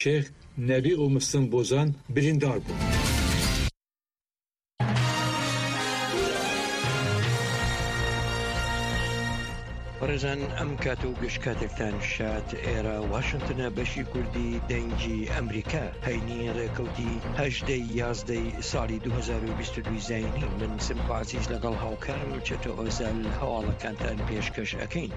شێخ نەبی و مستن بۆزان بریندار بوون. ڕێزان ئەم کات و گەشتکاتێکتان شاد ئێرە واشنگتنە بەشی کوردی دەنگی ئەمریکا هەینی ڕێکەوتی 18 ساڵی 2022 زاینی من سمپاتیش لەگەڵ هاوکارم چێتە ئۆزال هەواڵەکانتان پێشکەش ئەەکەین.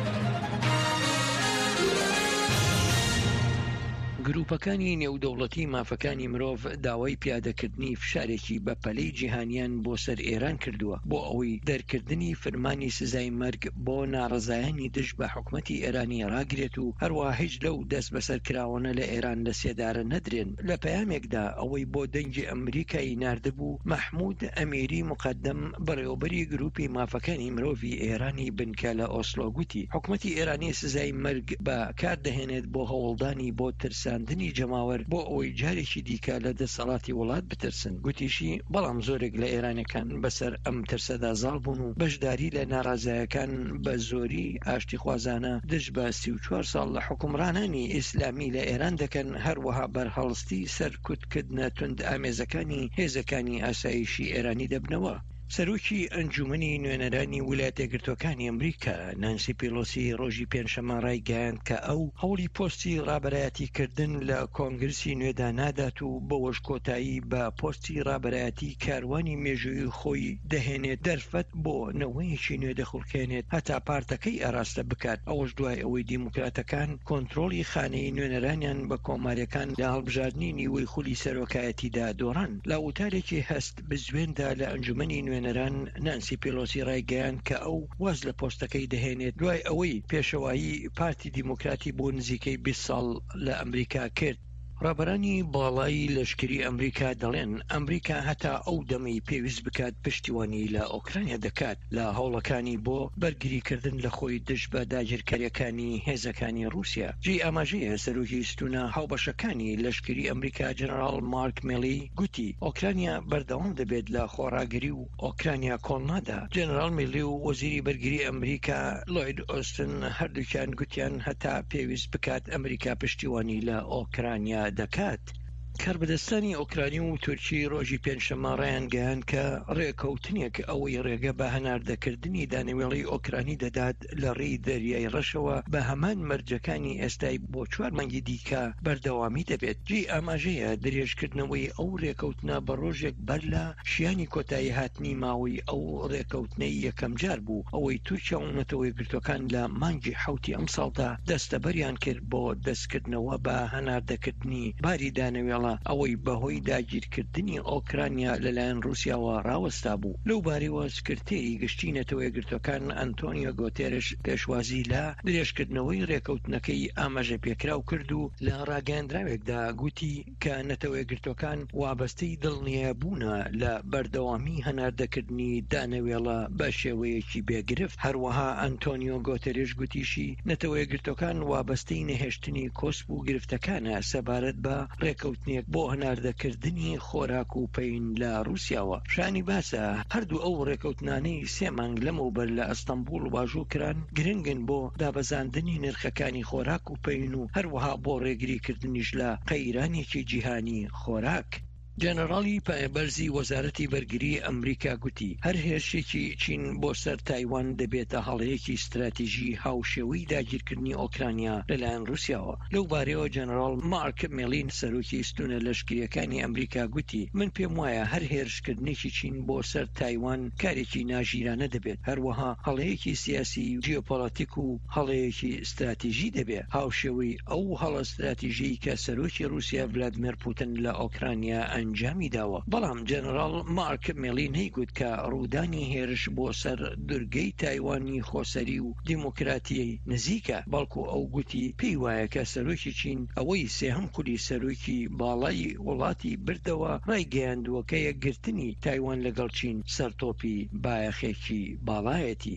گروپەکانی نێودەوڵەتی مافەکانی مرۆڤ داوای پیادەکردنی فشارێکی بە پەلەی جیهانیان بۆ سەر ئێران کردووە بۆ ئەوەی دەرکردنی فرمانی سزای مەرگ بۆ ناڕەزایانی دژ بە حکومەتی ئێرانی ڕاگرێت و هەروە هیچ لەو دەست بەسەرکراوانە لە ئێران لە سێدارە نەدرێن. لە پەیامێکدا ئەوەی بۆ دەنگی ئەمریکایی ناردبوو مەحموود ئەمیری مقدم بەڕێوەبەری گروپی مافەکانی مرۆڤی ئێرانی بنکە لە ئۆسلۆ گوتی حکومەتی ئێرانی سزای مەرگ بە کار دەهێنێت بۆ هەوڵدانی بۆ ترساندنی جەماوەر بۆ ئەوەی جارێکی دیکە لە دەسەڵاتی وڵات بترسن. گوتیشی بەڵام زۆرێک لە ئێرانەکان بەسەر ئەم ترسەدا زاڵ بوون و بەشداری لە ناڕازایەکان بە زۆری ئاشتی خوازانە دژ بە 34 ساڵ لە حکومڕانانی ئیسلامی لە ئێران دەکەن، هەروەها بەرهەڵستی سەرکوتکردنە تند ئامێزەکانی هێزەکانی ئاسایشی ئێرانی دەبنەوە. سەرۆکی ئەنجومەنی نوێنەرانی ویلایەتە یەکگرتووەکانی ئەمریکا نانسی پیلۆسی ڕۆژی پێنجشەممە ڕایگەیاند کە ئەو هەوڵی پۆستی ڕابەرایەتیکردن لە کۆنگرسی نوێدا نادات و بەوەش کۆتایی بە پۆستی ڕابەرایەتی کاروانی مێژووی خۆی دەهێنێت دەرفەت بۆ نەوەیەکی نوێ دەخڵکێنێت هەتا پارتەکەی ئاراستە بکات. ئەوەش دوای ئەوەی دیموکراتەکان کۆنتڕۆڵی خانەی نوێنەرانیان بە کۆماریەکان لە هەڵبژاردننی نیوەی خولی سەرۆکایەتیدا دۆڕان. لە وتارێکی هەست بزوێندا لە ئەنجومەنی نوێنەران نانسی پیلۆسی ڕایگەیاند کە ئەو واز لە پۆستەکەی دەهێنێت دوای ئەوەی پێشەوایی پارتی دیموکراتی بۆ نزیکەی 20 ساڵ لە ئەمریکا کرد. ڕابەرانی باڵایی لەشکری ئەمریکا دەڵێن ئەمریکا هەتا ئەو دەمەی پێویست بکات پشتیوانی لە ئۆکرانیا دەکات لە هەوڵەکانی بۆ بەرگریکردن لە خۆی دژ بە داگیرکاریەکانی هێزەکانی رووسیا. جێ ئاماژەیە سەرۆکی ستونە هاوبەشەکانی لەشکری ئەمریکا جەنەرال مارک میلی گوتی ئۆکرانیا بەردەوام دەبێت لە خۆڕاگری و ئۆکرانیا کۆڵنادا. جەنەرال میلی و وەزیری بەرگری ئەمریکا لۆید ئۆستن هەردووکیان گوتیان هەتا پێویست بکات ئەمریکا پشتیوانی لە ئۆکرانیا دەکات. کاربەدەستانی ئۆکرانی و تورکی ڕۆژی پێنجشەممە ڕایان گەیاند کە ڕێکەوتنێک ئەوەی ڕێگە بە هەناردەکردنی دانەوێڵی ئۆکرانی دەدات لە ڕێی دەریای ڕەشەوە بە هەمان مەرجەکانی ئێستای بۆ 4 مانگی دیکە بەردەوامی دەبێت. جێ ئاماژەیە درێژکردنەوەی ئەو ڕێکەوتنە بە ڕۆژێک بەر لە شیانی کۆتایی هاتنی ماوەی ئەو ڕێکەوتنەی یەکەم جار بوو ئەوەی تورکیا و وڵاتە یەکگرتووەکان لە مانگی 7 ئەم ساڵدا دەستەبەریان کرد بۆ دەستکردنەوە بە هەناردەکردنی باری دانەوێڵە ئەوەی بەهۆی داگیرکردنی ئۆکرانیا لەلایەن رووسیاوە ڕاوەستا بوو. لەو بارەوە سکرتێری گشتی نەتەوە یەکگرتووەکان ئەنتۆنیۆ گۆتێرش پێشوازی لە درێژکردنەوەی ڕێکەوتنەکەی ئاماژە پێکراو کرد و لە ڕاگەیاندراوێکدا گوتی کە نەتەوە یەکگرتووەکان وابەستەی دڵنیابوونە لە بەردەوامی هەناردەکردنی دانەوێڵە بە شێوەیەکی بێگرفت. هەروەها ئەنتۆنیۆ گۆتێرش گوتیشی نەتەوە یەکگرتووەکان وابەستەی نەهێشتنی کۆسپ و گرفتەکانە سەبارەت بە ڕێکەوتنی بۆ هەناردەکردنی خۆراک و پەین لە رووسیاوە. شانی باسە هەردوو ئەو ڕێکەوتنانەی 3 مانگ لەمەوبەر لە ئەستەمبول واژوو کران گرنگن بۆ دابەزاندنی نرخەکانی خۆراک و پەین و هەروەها بۆ ڕێگریکردنیش لە قەیرانێکی جیهانی خۆراک. جەنەڕاڵی پایەبەرزی وەزارەتی بەرگری ئەمریکا گوتی هەر هێرشێکی چین بۆ سەر تایوان دەبێتە هەڵەیەکی استراتیژی هاوشێوەی داگیرکردنی ئۆکرانیا لەلایەن رووسیاوە. لەو بارەوە جەنەڕاڵ مارک میلین سەرۆکی ستونە لەشکریەکانی ئەمریکا گوتی من پێم وایە هەر هێرشکردنێکی چین بۆ سەر تایوان کارێکی ناژیرانە دەبێت، هەروەها هەڵەیەکی سیاسی جیۆپۆلیتیک و هەڵەیەکی استراتیژی دەبێت. هاوشێوەی ئەو هەڵە استراتیژی کە سەرۆکی رووسیا ڤلادیمیر پوتین لە ئۆکرانیا ئەنجامی داوە. بەڵام جەنەڕاڵ مارک میلین هەیگوت کە ڕوودانی هێرش بۆ سەر دورگەی تایوانی خۆسەری و دیموکراتی نزیکە، بەڵکو ئەو گوتی پێی وایە کە سەرۆکی چین ئەوەی سێهەم کولی سەرۆکی باڵای وڵاتی بردەوە ڕایگەیاندووە کە یەکگرتنی تایوان لەگەڵ چین سەرتۆپی بایەخێکی باڵایەتی.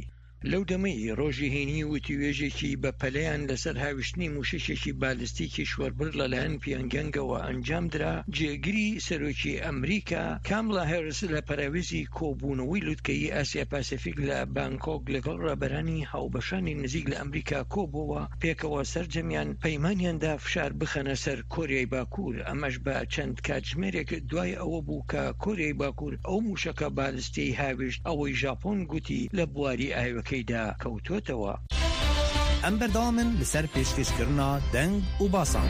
لەو دەمەی ڕۆژی هێنی و تیوێژێکی بە پەلەیان لەسەر هاوشتنی موشکێکی بالستیکی شوەربر لەلایەن پیۆنگیانگەوە ئەنجام درا. جێگیری سەرۆکی ئەمریکا کاملا هێرس لە پەراوێزی کۆبوونەوەی لووتکەی ئاسیا پاسیفیک لە بانکۆک لەگەڵ ڕێبەرانی هاوبەشانی نزیک لە ئەمریکا کۆبووە، پێکەوە سەرجەمیان پەیمانیاندا فشار بخەنە سەر کۆریای باکوور. ئەمەش بە چەند کاتژمێرێک دوای ئەوە بوو کە کۆریای باکوور ئەو موشکە بالستی هاوشت ئەوەی ژاپۆن گوتی لە بواری ئاوەکەیدا کەوتۆتەوە. ئەم بەردەوامن لەسەر پێشکەشکردنا دەنگ و باسان.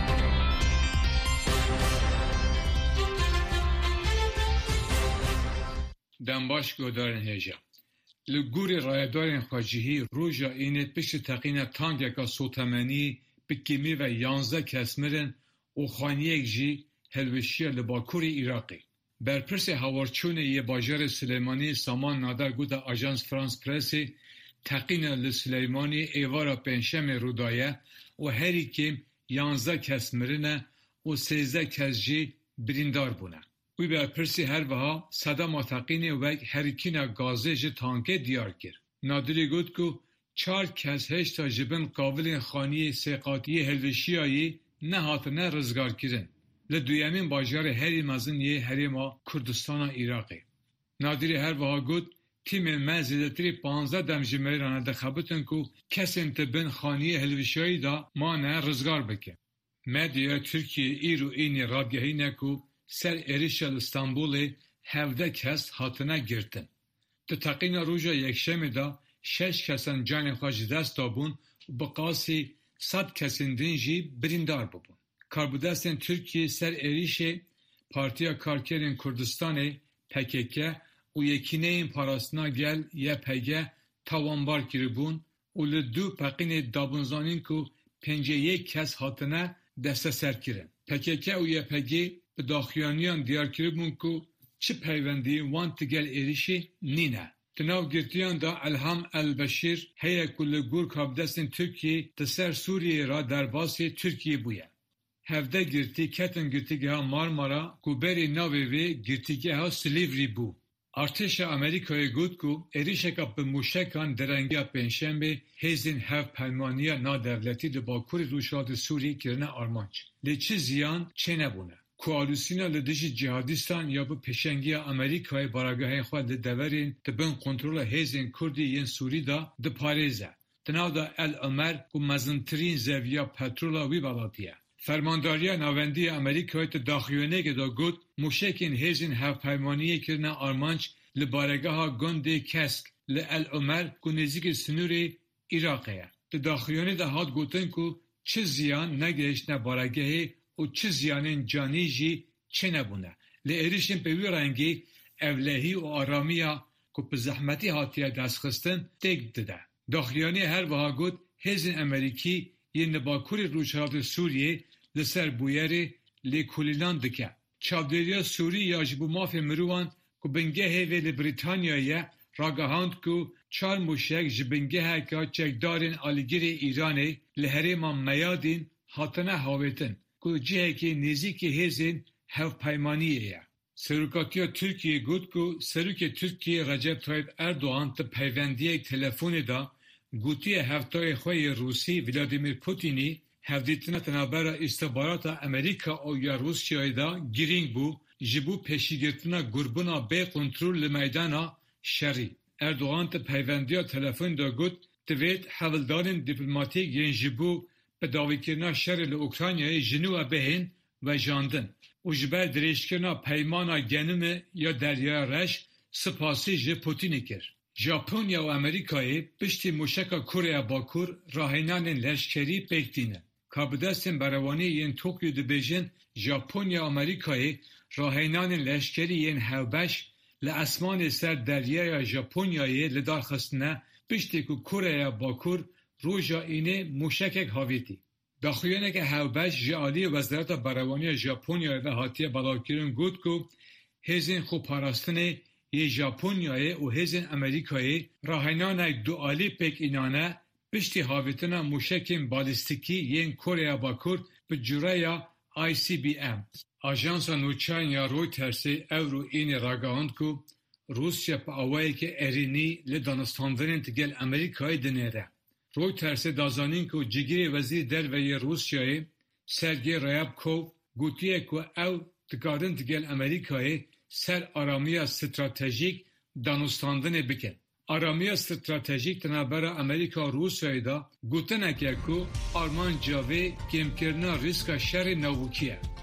دەمباش گۆدارن هێژە li gorî rayedarên xwecihî roja ênê piştî teqîna tankeka sotemenî bi kêmî ve 11 kes mirin û xaniyek jî helweşiya li bakurê Iraqê. Berpirsê hawarçûnê yê bajarê Silêmanî Saman Nader gote Ajans France Pressê teqîna li Silêmanî êvara pênşemê rûdaye û herî kêm 11 kes mirine û 13 kes jî birîndar bûne. Wî berpirsî her wiha sedema teqînê wek herîkîna gazê ji tankê diyar kir. Nadirî got ku 4 kes heşta ji bin qavilên xaniyê sêqatiyê helweşiyayê nehatine rizgarkirin li duyemîn bajarê herî mezin yê Herêma Kurdistana Iraqê. Nadirî her wiha got tîmên me zêdetirî 15 dem ji mêrane dixebitin ku kesên di bin xaniyê helweşiyayî da mane rizgar bikin. Medyaya Tirkiye îr û ênî radgehîne ku ser êrişa li Stenbolê 17 kes hatine girtin. Di teqîna roja yekşemê da 6 kesan canên xwe ji dest dabûn û bi qasî 100 kesên din jî birîndar bibûn. Karbidestên Tirkiye ser êrişê Partiya Karkerên Kurdistanê PKK û Yekîneyên Parastina Gel YPG tawanbar kiribûn û li du peqînê dabûnzanîn ku 51 kes hatine desteserkirin. PKK û YPG bi daxuyaniyan diyar kiribûn ku çi peywendiyê wan ti gel êrişê nîne. Di nav girtiyan da Elham El-Beşîr heye ku li gor karbidestên Tirkiyê di ser Sûriyê ra derbasê Tirkiyê bûye. 17 girtî ketin girtîgeha Marmara ku berê navê wê girtîgeha Silivri bû. Artêşa Amerîkayê got ku êrişeka bi mûşekan derengiya pênşemê hêzên hevpeymaniya nadewletî li Bakurê Rûşatê Sûriyê kirine armanc. Lê çi ziyan çê nebûne. Koalîsyona li dijî cihadîstan ya bi pêşengiya Amerîkayê baragehên xwe li deverên dibin kontrola hêzên Kurdî yên Sûrî da diparêze. Di nav da El Ömer ku mezintirîn zeviya petrola wî welatî ye. Fermandariya navendî ya Amerîkayê di daxuyanekê da got mûşekên hêzên hevpeymaniyê kirine armanc li baregeha gundê Kesk li El Ömer ku nêzîkî sinûrê Iraqê ye. Di daxuyanê de hat gotin ku çi ziyan negehiştine baregehê û çi ziyanên canî jî çê nebûne. Li êrişên pê wî rengî evlehî û aramiya ku bi zehmetî hatiye destxistin têk dide. Daxuyanê her wiha got hêzên Amerîkî yên li Bakurê Rûşatê Sûriyê li ser bûyerê lêkolînan dike. Çavdêriya Sûrî ya ji bo mafê mirovan ku bingehê wê li Brîtanyayê ragihand ku 4 mûşek ji bingeheka çekdarên alîgirê Îranê li herêma Meyadîn hatine hawêtin ku cihekê nêzîkî hêzên hevpeymaniyê ye. Serokatiya Tirkiye got ku Serokê Tirkiye Recep Tayyip Erdoğan di peywendiyek telefonê da gotiye heftayê xwe yê Rûsî Vladimir Putinî hevdîtina tenabera îstihbarata Amerîka û ya Rûsyayê da girîng bû ji bo pêşîgirtina gurbûna bê kontrol li meydana şerî. Erdoğan di peyvendiya telefonê da got divêt hevildarên dîplomatîk yên ji bo bi dawîkirina şerê li Ukraynayê jinû ve bihên vejandin û ji ber dirêjkirina peymana genimê ya Deryaya Reş spasî ji Putinê kir. Japonya û Amerîkayê piştî mûşeka Koreya Bakur rahênanên leşkerî pêk dînin. Kabidestên berewanî yên Tokyo dibêjin Japonya û Amerîkayê rahênanên leşkerî yên hewbeş li esmanê ser deryaya Japonyayê li darxistine piştî ku Koreya Bakur roja ênê mûşekek havêtî. Daxuyaneke hewbeş ji aliyê Wezareta Berewaniya Japonyayê ve hatiye belavkirin got ku hêzên xweparastinê yê Japonyayê û hêzên Amerîkayê rahênanek dualî pêk înane piştî havêtina mûşekên balîstikî yên Koreya Bakur bi cûreya ICBM. Ajansa nûçeyên ya Reutersê ew û ênê ragihand ku روسیا په اوایل کې ارینی له دانستاندن تگل امریکای دنیره. رویترس دازانین که جگیری وزیر دروی روسیای سرگی ریابکوف گوتیه که او دکارن تگل امریکای سر آرامی استراتژیک دانستاندن بکن. آرامی استراتژیک تنابر امریکا روسیای دا گوتنه که آرمان جاوی کم کرنا ریسک شر نووکیه.